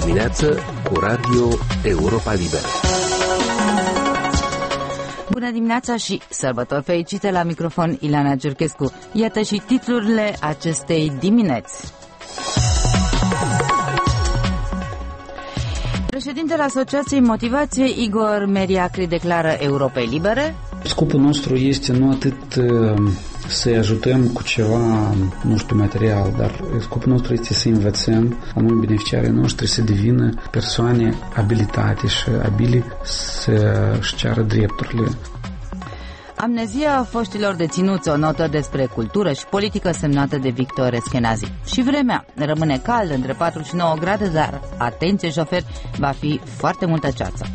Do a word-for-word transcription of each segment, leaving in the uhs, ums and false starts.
dimineață cu Radio Europa Liberă. Bună dimineața și sărbători fericite, la microfon Ileana Giurchescu. Iată și titlurile acestei dimineți. Președintele Asociației Motivație, Igor Meriacri, declară Europei Libere. Scopul nostru este nu atât să-i ajutăm cu ceva, nu știu, material, dar scopul nostru este să învățăm anume beneficiarii noștri să devină persoane abilitate și abili să-și ceară drepturile. Amnezia foștilor deținuți, o notă despre cultură și politică semnată de Victor Eskenazi. Și vremea rămâne caldă, între patru și nouă grade, dar atenție șoferi, va fi foarte multă ceață.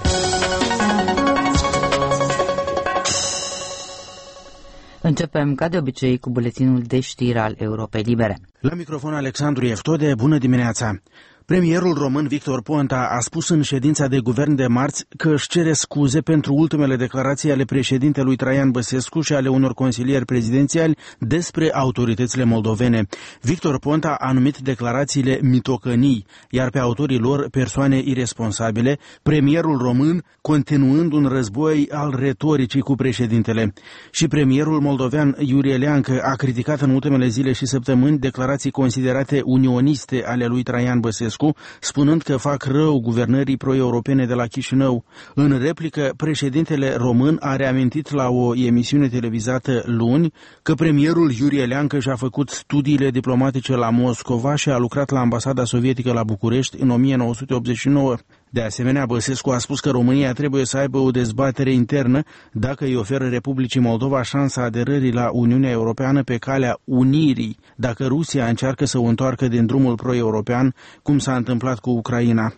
Începem, ca de obicei, cu buletinul de știri al Europei Libere. La microfon Alexandru Eftode, bună dimineața! Premierul român Victor Ponta a spus în ședința de guvern de marți că își cere scuze pentru ultimele declarații ale președintelui Traian Băsescu și ale unor consilieri prezidențiali despre autoritățile moldovene. Victor Ponta a numit declarațiile mitocănii, iar pe autorii lor persoane iresponsabile, premierul român continuând un război al retoricii cu președintele. Și premierul moldovean Iurie Leancă a criticat în ultimele zile și săptămâni declarații considerate unioniste ale lui Traian Băsescu, spunând că fac rău guvernării pro-europene de la Chișinău. În replică, președintele român a reamintit la o emisiune televizată luni că premierul Iurie Leancă și-a făcut studiile diplomatice la Moscova și a lucrat la ambasada sovietică la București în o mie nouă sute optzeci și nouă. De asemenea, Băsescu a spus că România trebuie să aibă o dezbatere internă dacă îi oferă Republicii Moldova șansa aderării la Uniunea Europeană pe calea unirii, dacă Rusia încearcă să o întoarcă din drumul pro-european, cum s-a întâmplat cu Ucraina.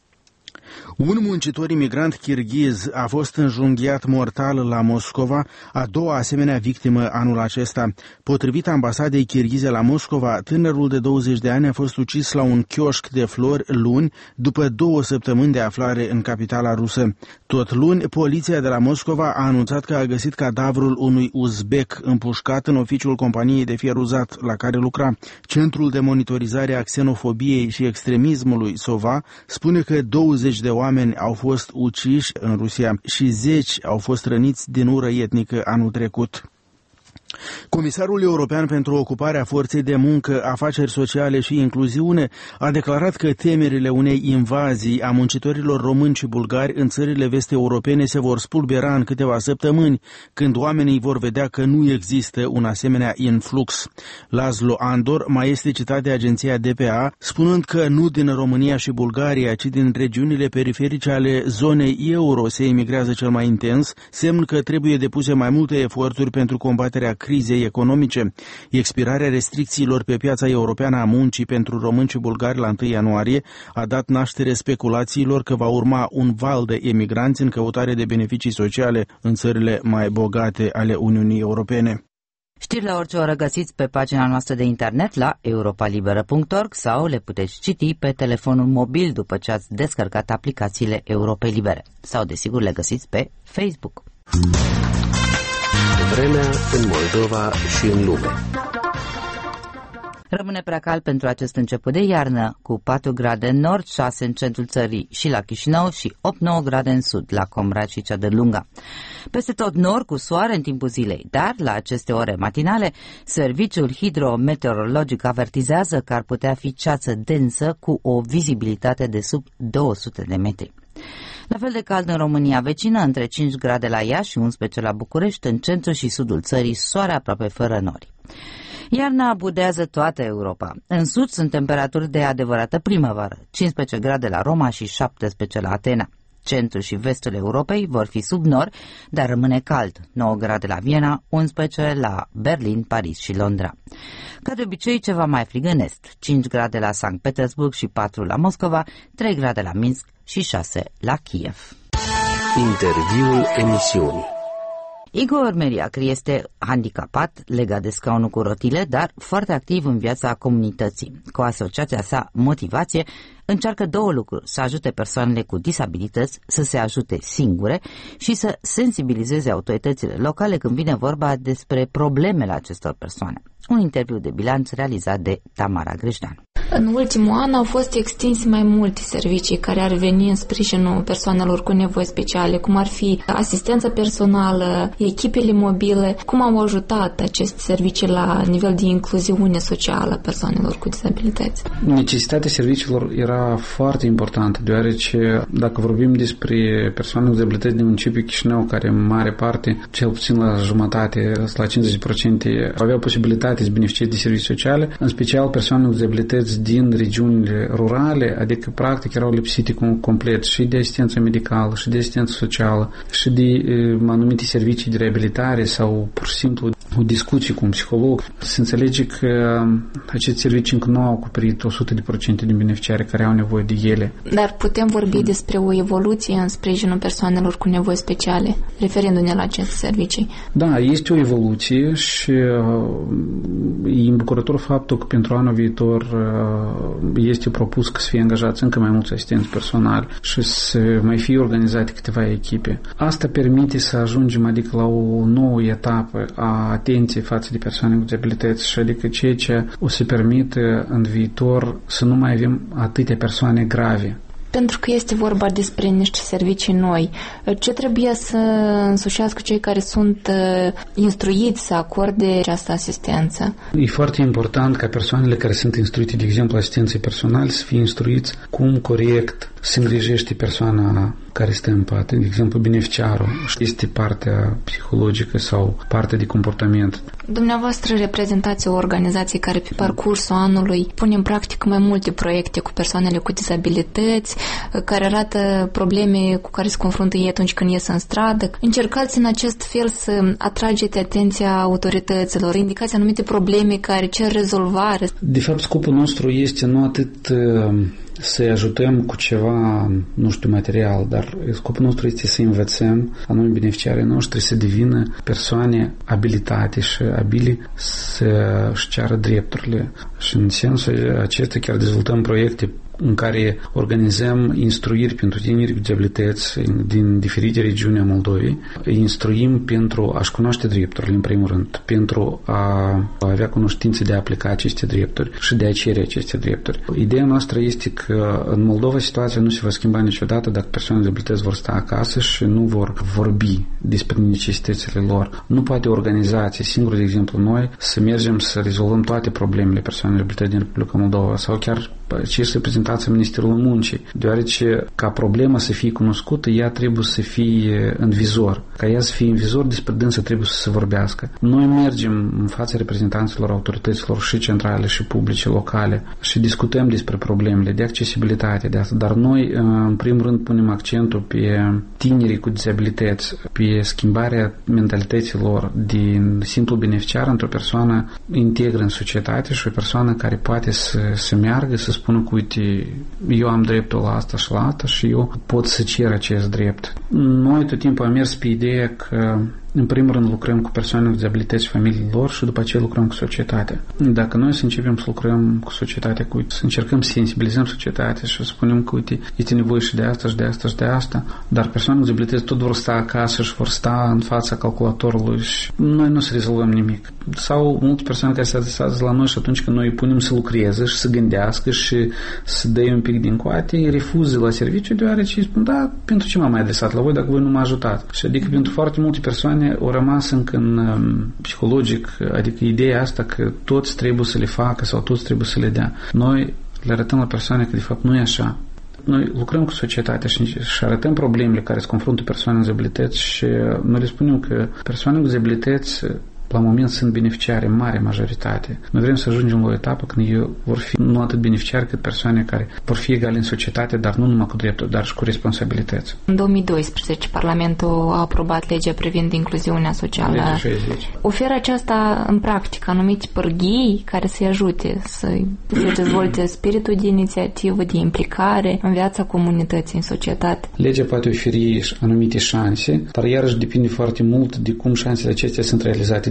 Un muncitor imigrant kirghiz a fost înjunghiat mortal la Moscova, a doua asemenea victimă anul acesta. Potrivit ambasadei kirghize la Moscova, tânărul de douăzeci de ani a fost ucis la un chioșc de flori luni, după două săptămâni de aflare în capitala rusă. Tot luni, poliția de la Moscova a anunțat că a găsit cadavrul unui uzbek împușcat în oficiul companiei de fier uzat la care lucra. Centrul de monitorizare a xenofobiei și extremismului SOVA spune că douăzeci de oameni au fost uciși în Rusia și zeci au fost răniți din ură etnică anul trecut. Comisarul European pentru Ocuparea Forței de Muncă, Afaceri Sociale și Incluziune a declarat că temerile unei invazii a muncitorilor români și bulgari în țările vest-europene se vor spulbera în câteva săptămâni, când oamenii vor vedea că nu există un asemenea influx. Laszlo Andor mai este citat de agenția D P A, spunând că nu din România și Bulgaria, ci din regiunile periferice ale zonei euro se emigrează cel mai intens, semn că trebuie depuse mai multe eforturi pentru combaterea crizei economice. Expirarea restricțiilor pe piața europeană a muncii pentru români și bulgari la întâi ianuarie a dat naștere speculațiilor că va urma un val de emigranți în căutare de beneficii sociale în țările mai bogate ale Uniunii Europene. Știrile orice oră găsiți pe pagina noastră de internet la europa liberă punct org sau le puteți citi pe telefonul mobil după ce ați descărcat aplicațiile Europei Libere. Sau, desigur, le găsiți pe Facebook. Vremea în Moldova și în lume. Rămâne prea cald pentru acest început de iarnă, cu patru grade în nord, șase în centrul țării și la Chișinău și opt nouă grade în sud, la Comrat și Ceadărlunga. Peste tot nord, cu soare în timpul zilei, dar la aceste ore matinale, serviciul hidrometeorologic avertizează că ar putea fi ceață densă cu o vizibilitate de sub două sute de metri. La fel de cald în România vecină, între cinci grade la Iași și unsprezece la București, în centrul și sudul țării, soare aproape fără nori. Iarna abudează toată Europa. În sud sunt temperaturi de adevărată primăvară, cincisprezece grade la Roma și șaptesprezece la Atena. Centrul și vestul Europei vor fi sub nori, dar rămâne cald, nouă grade la Viena, unsprezece la Berlin, Paris și Londra. Ca de obicei, ceva mai frig în est, cinci grade la Sankt Petersburg și patru la Moscova, trei grade la Minsk și șase la Kiev. Interviul emisiunii. Igor Meriacri este handicapat, legat de scaunul cu rotile, dar foarte activ în viața comunității. Cu asociația sa Motivație încearcă două lucruri: să ajute persoanele cu disabilități să se ajute singure și să sensibilizeze autoritățile locale când vine vorba despre problemele acestor persoane. Un interviu de bilanț realizat de Tamara Grejdan. În ultimul an au fost extinse mai multe servicii care ar veni în sprijinul persoanelor cu nevoi speciale, cum ar fi asistența personală, echipele mobile. Cum au ajutat aceste servicii la nivel de incluziune socială a persoanelor cu dizabilități? Necesitatea serviciilor era foarte importantă, deoarece dacă vorbim despre persoane cu dizabilități din municipiul Chișinău, care în mare parte, cel puțin la jumătate, la cincizeci la sută, aveau posibilitatea să beneficieze de servicii sociale, în special persoane cu dizabilități din regiunile rurale, adică practic erau lipsite complet și de asistență medicală, și de asistență socială, și de uh, anumite servicii de reabilitare sau pur și simplu o discuție cu un psiholog. Se înțelege că aceste servicii încă nu au acoperit o sută la sută din beneficiari care au nevoie de ele. Dar putem vorbi hmm. despre o evoluție în sprijinul persoanelor cu nevoi speciale, referindu-ne la aceste servicii? Da, este o evoluție și e îmbucurător faptul că pentru anul viitor este propus că să fie angajați încă mai mulți asistenți personali și să mai fie organizate câteva echipe. Asta permite să ajungem adică la o nouă etapă a atenției față de persoane cu dizabilități și adică ceea ce o să permită în viitor să nu mai avem atâtea persoane grave. Pentru că este vorba despre niște servicii noi, ce trebuie să însușească cei care sunt instruiți să acorde această asistență? E foarte important ca persoanele care sunt instruite, de exemplu, asistenței personale, să fie instruiți cum corect se îngrijește persoana care stă în pat, de exemplu, beneficiarul, este partea psihologică sau partea de comportament. Dumneavoastră reprezentați o organizație care pe parcursul anului pune în practică mai multe proiecte cu persoanele cu dizabilități, care arată probleme cu care se confruntă ei atunci când ies în stradă. Încercați în acest fel să atrageți atenția autorităților, indicați anumite probleme care cer rezolvare. De fapt, scopul nostru este nu atât să-i ajutăm cu ceva, nu știu, material, dar scopul nostru este să învățăm anume beneficiarii noștri să devină persoane abilitate și abili să-și ceară drepturile. Și în sensul acesta chiar dezvoltăm proiecte în care organizăm instruiri pentru tineri cu dizabilități din diferite regiuni a Moldovei. Îi instruim pentru a-și cunoaște drepturile, în primul rând, pentru a avea cunoștințe de a aplica aceste drepturi și de a cere aceste drepturi. Ideea noastră este că în Moldova situația nu se va schimba niciodată dacă persoanele cu dizabilități vor sta acasă și nu vor vorbi despre necesitățile lor. Nu poate organizație, singur de exemplu noi, să mergem să rezolvăm toate problemele persoanelor cu dizabilități din Republica Moldova sau chiar cei reprezentați în Ministerul Muncii, deoarece ca problema să fie cunoscută, ea trebuie să fie în vizor. Ca ea să fie în vizor, despre dânsă trebuie să se vorbească. Noi mergem în fața reprezentanților autorităților și centrale și publice, locale și discutăm despre problemele de accesibilitate, de asta. Dar noi, în primul rând, punem accentul pe tinerii cu dizabilități, pe schimbarea mentalităților din simplu beneficiar într-o persoană integră în societate și o persoană care poate să, să meargă, să spună că, uite, eu am dreptul la asta și la asta și eu pot să cer acest drept. Noi tot timpul am mers pe ideea că în primul rând lucrăm cu persoane cu dizabilități și familiile lor și după aceea lucrăm cu societatea. Dacă noi să începem să lucrăm cu societatea, cu, să încercăm să sensibilizăm societatea și să spunem că, uite, este nevoie și de asta și de asta și de asta, dar persoanele cu dizabilități tot vor sta acasă și vor sta în fața calculatorului și noi nu să rezolvăm nimic. Sau multe persoane care se adresează la noi și atunci când noi îi punem să lucreze și să gândească și să dea un pic din coate, îi refuză la serviciu deoarece îi spun, da, pentru ce m-am mai adresat la voi dacă voi nu m-a ajutat? Și adică pentru foarte multe persoane o rămas încă în um, psihologic, adică ideea asta că toți trebuie să le facă sau toți trebuie să le dea. Noi le arătăm la persoane că de fapt nu e așa. Noi lucrăm cu societatea și, și arătăm problemele care se confruntă persoane cu dizabilități și noi le spunem că persoane cu dizabilități la moment sunt beneficiari în mare majoritate. Noi vrem să ajungem la o etapă când ei vor fi nu atât beneficiari cât persoane care vor fi egale în societate, dar nu numai cu drepturi, dar și cu responsabilități. În două mii doisprezece, Parlamentul a aprobat legea privind incluziunea socială. Legea șaizeci. Oferă aceasta în practică anumite pârghii care să-i ajute să se dezvolte spiritul de inițiativă, de implicare în viața comunității, în societate. Legea poate oferi anumite șanse, dar iarăși depinde foarte mult de cum șansele acestea sunt realizate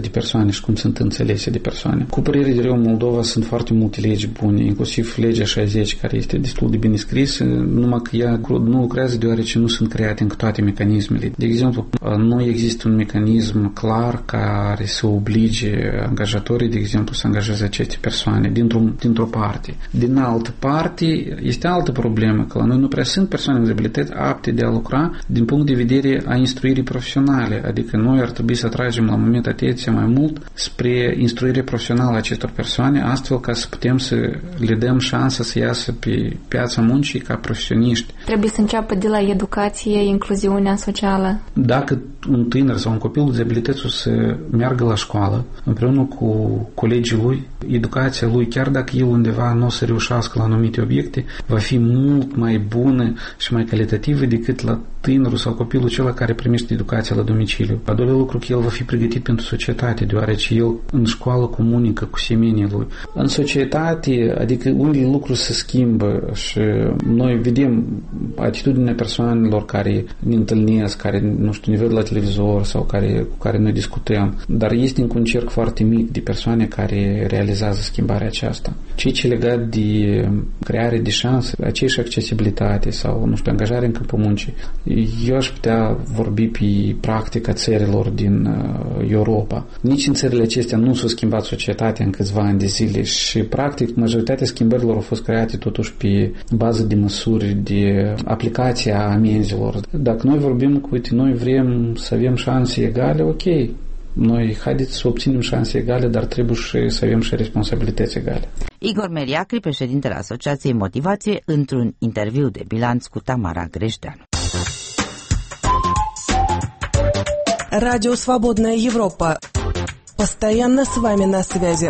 de persoane și cum sunt înțelese de persoane. Cu părere de rău, în Moldova sunt foarte multe legi bune, inclusiv legea șaizeci, care este destul de bine scrisă, numai că ea nu lucrează deoarece nu sunt create încă toate mecanismele. De exemplu, nu există un mecanism clar care să oblige angajatorii, de exemplu, să angajeze aceste persoane dintr-o, dintr-o parte. Din altă parte, este altă problemă, că la noi nu prea sunt persoane cu dizabilități apte de a lucra din punct de vedere a instruirii profesionale, adică noi ar trebui să atragem la moment atenția mai mult spre instruire profesională a acestor persoane, astfel ca să putem să le dăm șansa să iasă pe piața muncii ca profesioniști. Trebuie să înceapă de la educație, incluziunea socială. Dacă un tânăr sau un copil cu dizabilități o să meargă la școală împreună cu colegii lui, educația lui, chiar dacă el undeva nu o să reușească la anumite obiecte, va fi mult mai bună și mai calitativă decât la tânărul sau copilul acela care primește educația la domiciliu. A doilea lucru că el va fi pregătit pentru societate, deoarece el în școală comunică cu semenii lui. În societate, adică unde lucruri se schimbă și noi vedem atitudinea persoanelor care ne întâlnesc, care, nu știu, ne văd la televizor sau care, cu care noi discutăm, dar este încă un cerc foarte mic de persoane care realizează schimbarea aceasta. Ceea ce legat de creare de șanse, aceeași accesibilitate sau, nu știu, angajare în câmpul muncii, eu aș putea vorbi pe practica țărilor din uh, Europa. Nici în țările acestea nu s-a schimbat societatea în câțiva ani de zile și, practic, majoritatea schimbărilor au fost create totuși pe bază de măsuri, de aplicația amenzilor. Dacă noi vorbim cu, uite, noi vrem să avem șanse egale, ok, noi haideți să obținem șanse egale, dar trebuie și să avem și responsabilități egale. Igor Meriacri, președintele Asociației Motivație, într-un interviu de bilanț cu Tamara Greșteanu. Радио «Свободная Европа». Постоянно с вами на связи.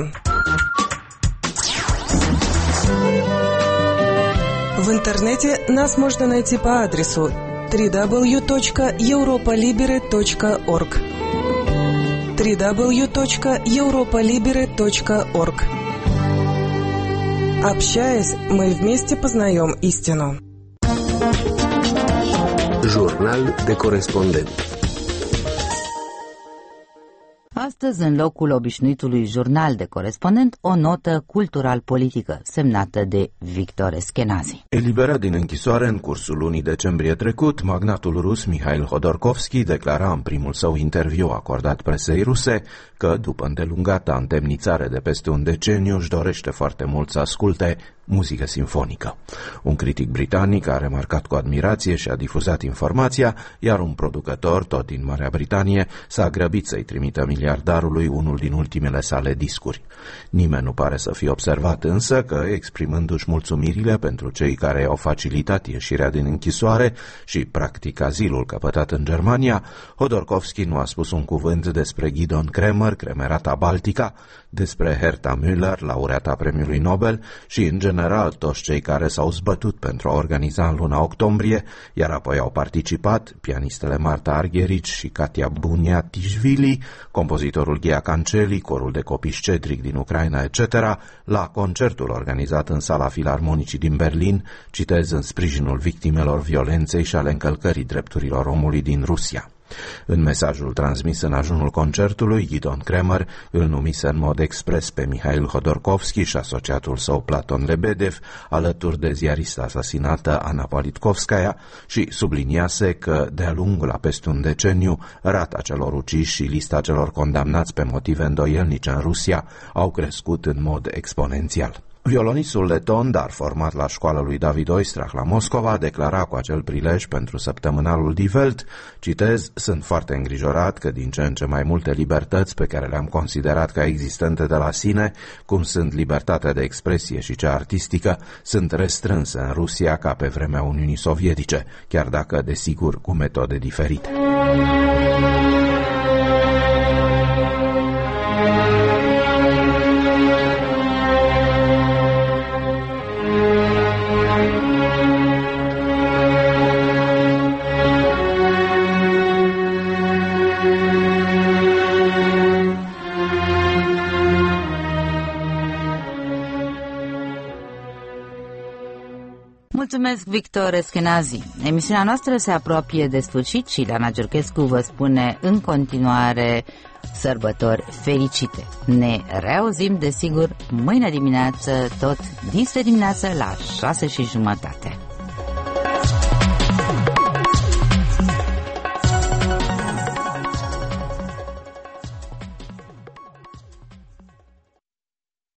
В интернете нас можно найти по адресу дабл ю дабл ю дабл ю точка европа либере точка орг дабл ю дабл ю дабл ю точка европа либере точка орг. Общаясь, мы вместе познаем истину. Jurnal de corespondent. Astăzi, în locul obișnuitului jurnal de corespondent, o notă cultural-politică semnată de Victor Eskenazi. Eliberat din închisoare în cursul lunii decembrie trecut, magnatul rus Mihail Hodorkovski declara în primul său interviu acordat presei ruse că, după îndelungata întemnițare de peste un deceniu, își dorește foarte mult să asculte muzică simfonică. Un critic britanic a remarcat cu admirație și a difuzat informația, iar un producător, tot din Marea Britanie, s-a grăbit să-i trimită miliardarului unul din ultimele sale discuri. Nimeni nu pare să fie observat însă că, exprimându-și mulțumirile pentru cei care au facilitat ieșirea din închisoare și, practic, azilul căpătat în Germania, Hodorkovski nu a spus un cuvânt despre Gidon Kremer, Kremerata Baltica, despre Herta Müller, laureata premiului Nobel și, în general, toți cei care s-au zbătut pentru a organiza în luna octombrie, iar apoi au participat, pianistele Marta Argerich și Katia Buniatishvili, compozitorul Ghea Canceli, corul de copii Cedric din Ucraina, et cetera, la concertul organizat în Sala Filarmonicii din Berlin, citez, în sprijinul victimelor violenței și ale încălcării drepturilor omului din Rusia. În mesajul transmis în ajunul concertului, Gidon Kremer îl numise în mod expres pe Mihail Hodorkovski și asociatul său Platon Lebedev, alături de ziarista asasinată Ana Politkovskaya, și subliniase că, de-a lungul a peste un deceniu, rata celor uciși și lista celor condamnați pe motive îndoielnice în Rusia au crescut în mod exponențial. Violonistul leton, dar format la școala lui David Oistrach la Moscova, declara cu acel prilej pentru săptămânalul Die Welt, citez, sunt foarte îngrijorat că din ce în ce mai multe libertăți pe care le-am considerat ca existente de la sine, cum sunt libertatea de expresie și cea artistică, sunt restrânse în Rusia ca pe vremea Uniunii Sovietice, chiar dacă, desigur, cu metode diferite. Mulțumesc, Victor Eschenazi. Emisiunea noastră se apropie de sfârșit și Ileana Giurchescu vă spune în continuare sărbători fericite. Ne reauzim, desigur, mâine dimineață, tot dinspre dimineață la șase și jumătate.